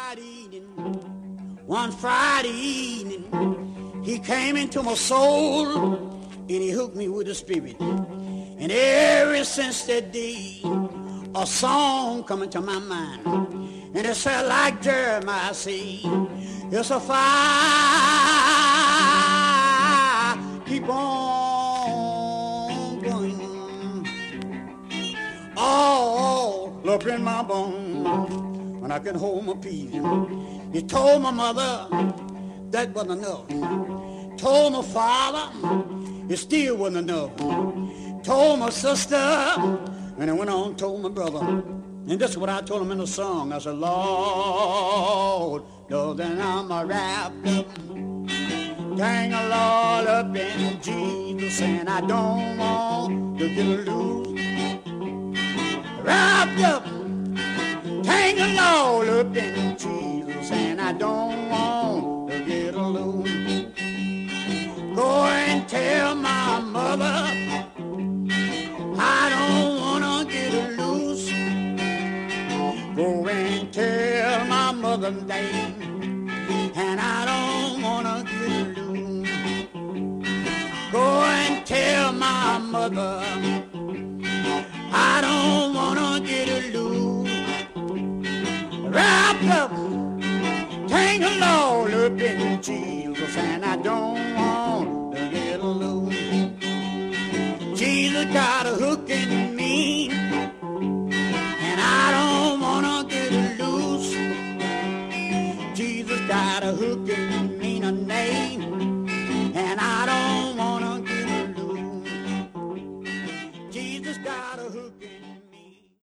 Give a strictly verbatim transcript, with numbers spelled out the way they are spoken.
Friday evening, one Friday evening, he came into my soul and he hooked me with the spirit. And ever since that day, a song come into my mind. And it said like Jeremiah say, it's a fire, keep on going. All up in my bones, when I can hold my peace. He told my mother that wasn't enough. Told my father it still wasn't enough. Told my sister, and I went on and told my brother. And this is what I told him in the song. I said, Lord, know that I'm a wrapped up, dang a Lord up in Jesus, and I don't want to get loose. Wrapped up, dang a Lord up in Jesus, and I don't want to get loose. Go and tell my mother I don't wanna get loose. Go and tell my mother name, and I don't wanna get loose. Go and tell my mother I don't wanna get loose. Wrapped up, tangled all up in Jesus, and I don't want